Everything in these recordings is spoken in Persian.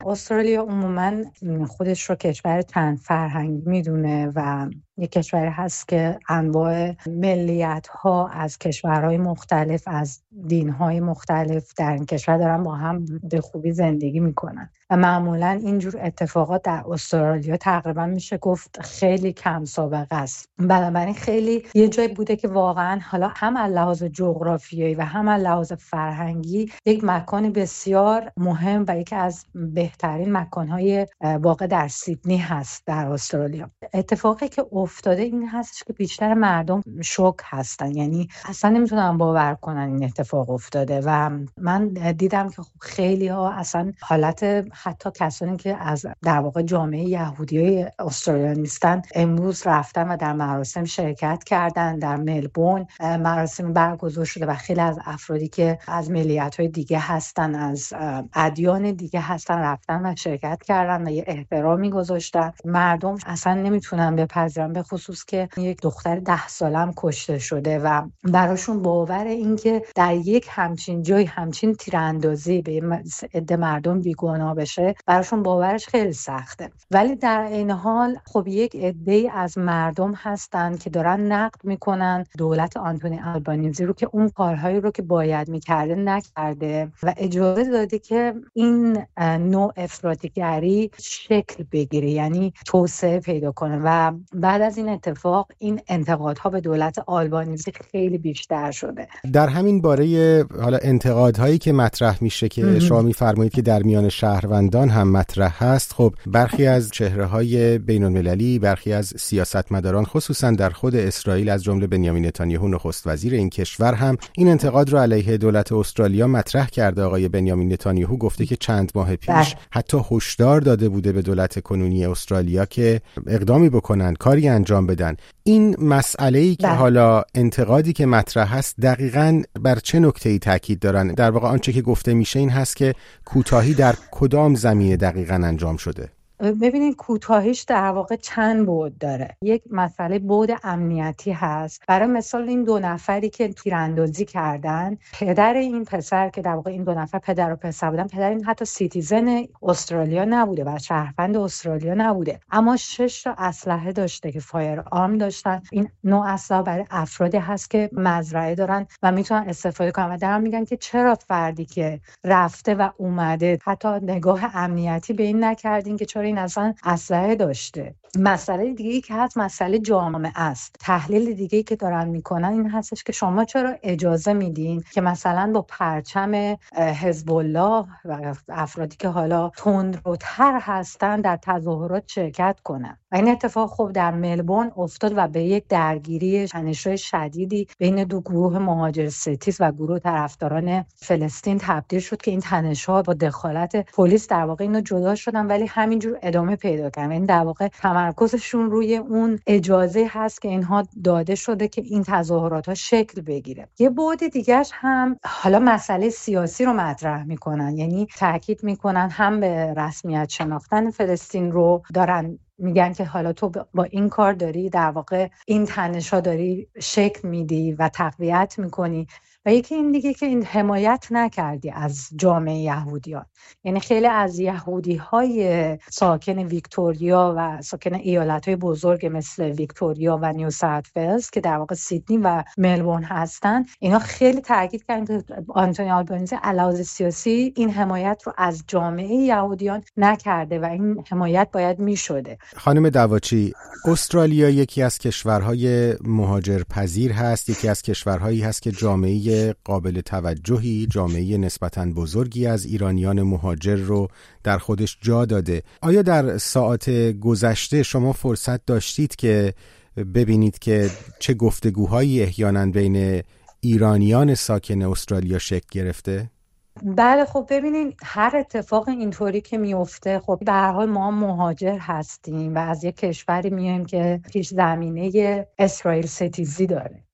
استرالیا عموماً خودش رو کشور چند فرهنگی میدونه و یک کشوری هست که انواع ملیت‌ها از کشورهای مختلف، از دین‌های مختلف در این کشور دارن با هم به خوبی زندگی میکنن و معمولاً اینجور اتفاقات در استرالیا تقریبا میشه گفت خیلی کم سابقه است. بنابراین خیلی یه جایی بوده که واقعاً حالا هم از لحاظ جغرافیایی و هم از لحاظ فرهنگی یک مکان بسیار مهم و یکی از بهترین مکان‌های واقع در سیدنی هست در استرالیا. اتفاقی که افتاده این هستش که بیشتر مردم شوک هستن، یعنی اصلا نمیتونن باور کنن این اتفاق افتاده و من دیدم که خیلی ها اصلا حالت، حتی کسانی که از در واقع جامعه یهودیای استرالیا نیستن امروز رفتن و در مراسم شرکت کردن. در ملبورن مراسم برگزار شده و خیلی از افرادی که از ملیت‌های دیگه هستن، از ادیان دیگه هستن، رفتن و شرکت کردن و یه احترامی گذاشتن. مردم اصلا نمیتونن بپذیرن، به خصوص که یک دختر 10 سالم کشته شده و براشون باور این که در یک همچین جای همچین تیراندازی به عده مردم بیگناه بشه براشون باورش خیلی سخته. ولی در این حال خب یک عده از مردم هستن که دارن نقد میکنن دولت آنتونی آلبانیزی رو که اون کارهایی رو که باید میکرده نکرده و اجازه داده که این نوع افراطیگری شکل بگیره، یعنی توسعه پیدا کنه. و بعد از این اتفاق این انتقادها به دولت آلبانیزی خیلی بیشتر شده. در همین باره حالا انتقادهایی که مطرح میشه که شما میفرمایید که در میان شهروندان هم مطرح هست، خب برخی از چهره‌های بین‌المللی، برخی از سیاستمداران خصوصا در خود اسرائیل از جمله بنیامین نتانیاهو نخست وزیر این کشور هم این انتقاد رو علیه دولت استرالیا مطرح کرده. آقای بنیامین نتانیاهو گفته که چند ماه پیش حتی هشدار داده بوده به دولت کنونی استرالیا که اقدامی بکنن، کاری انجام بدن. این مسئله‌ای که حالا انتقادی که مطرح هست دقیقاً بر چه نکته‌ای تاکید دارن؟ در واقع آنچه که گفته میشه این هست که کوتاهی در کدام زمینه دقیقاً انجام شده؟ ببینید کوتاهیش در واقع چند بعد داره. یک مسئله بعد امنیتی هست. برای مثال این 2 نفری که تیراندازی کردن، پدر این پسر که در واقع این 2 نفر پدر و پسر بودن، پدر این حتی سیتیزن استرالیا نبوده و شهروند استرالیا نبوده، اما 6 تا اسلحه داشته که فایر آرم داشتن. این نوع اسلحه برای افرادی هست که مزرعه دارن و میتونن استفاده کنن و درم میگن که چرا فردی که رفته و اومده حتی نگاه امنیتی به این نکردین که چرا این اصلا اسلحه داشته. مسئله دیگه‌ای که هست مسئله جامعه است. تحلیل دیگه‌ای که دارن میکنن این هستش که شما چرا اجازه میدین که مثلا با پرچم حزب الله و افرادی که حالا تندروتر هستن در تظاهرات شرکت کنن. و این اتفاق خب در ملبورن افتاد و به یک درگیری تنش‌های شدیدی بین 2 گروه مهاجر ستیز و گروه طرفداران فلسطین تبدیل شد که این تنش‌ها با دخالت پلیس در واقع اینو جدا شدن، ولی همینجور ادامه پیدا کردن. این در واقع تمرکزشون روی اون اجازه هست که اینها داده شده که این تظاهرات‌ها شکل بگیره. یه بعد دیگه‌اش هم حالا مسئله سیاسی رو مطرح میکنن، یعنی تاکید میکنن هم به رسمیت شناختن فلسطین رو دارن، میگن که حالا تو با این کار داری در واقع این تنش‌ها داری شکل میدی و تقویت میکنی. و یکی این دیگه که این حمایت نکردی از جامعه یهودیان، یعنی خیلی از یهودی‌های ساکن ویکتوریا و ساکن ایالت‌های بزرگ مثل ویکتوریا و نیو ساوت ولز که در واقع سیدنی و ملبورن هستن، اینا خیلی تاکید کردن که آنتونی آلبانیزی علاوه سیاسی این حمایت رو از جامعه یهودیان نکرده و این حمایت باید میشده. خانم دواچی، استرالیا یکی از کشورهای مهاجرپذیر هست، یکی از کشورهایی هست که جامعه قابل توجهی، جامعه نسبتاً بزرگی از ایرانیان مهاجر رو در خودش جا داده. آیا در ساعات گذشته شما فرصت داشتید که ببینید که چه گفتگوهایی احیانا بین ایرانیان ساکن استرالیا شکل گرفته؟ بله خب ببینین هر اتفاق اینطوری که میفته، خب به هر حال ما مهاجر هستیم و از یک کشوری میایم که پیش زمینه اسرائیل ستیزی داره و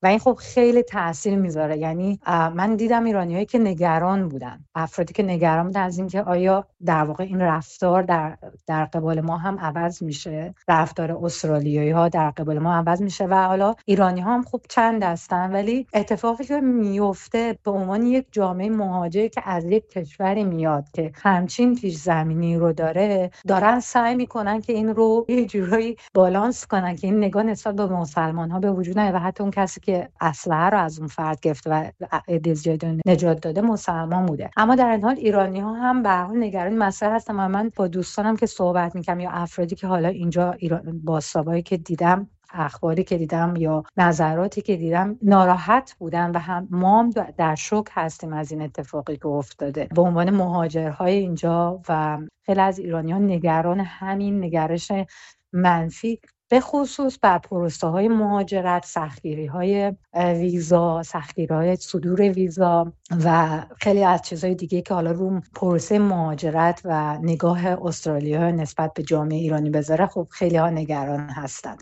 و این خب خیلی تاثیر میذاره. یعنی من دیدم ایرانیایی که نگران بودن، افرادی که نگران بودن از اینکه آیا در واقع این رفتار در قبال ما هم عوض میشه، رفتار استرالیایی ها در قبال ما عوض میشه. و حالا ایرانی ها هم خب چند هستن، ولی اتفاقی که میفته به عنوان یک جامعه مهاجر که از یک کشوری میاد که همچین پیش زمینی رو دارن سعی میکنن که این رو یه جورایی بالانس کنن که این نگاه نسبت به مسلمان ها به وجود نیاد و حتی اون کسی که اسلحه رو از اون فرد گرفته و نجات داده مسلمان بوده. اما در این حال ایرانی ها هم به هر حال نگران مسئله هستن. من با دوستانم که صحبت میکنم یا افرادی که حالا اینجا بازتابایی که دیدم، اخباری که دیدم یا نظراتی که دیدم، ناراحت بودن و هم ما هم در شوک هستیم از این اتفاقی که افتاده به عنوان مهاجرهای اینجا. و خیلی از ایرانیان نگران همین نگرش منفی به خصوص بر پروسه های مهاجرت، سختگیری های ویزا، سختگیری های صدور ویزا و خیلی از چیزهای دیگه که حالا رو پروسه مهاجرت و نگاه استرالیا نسبت به جامعه ایرانی بذاره، خب خیلی ها نگران هستند.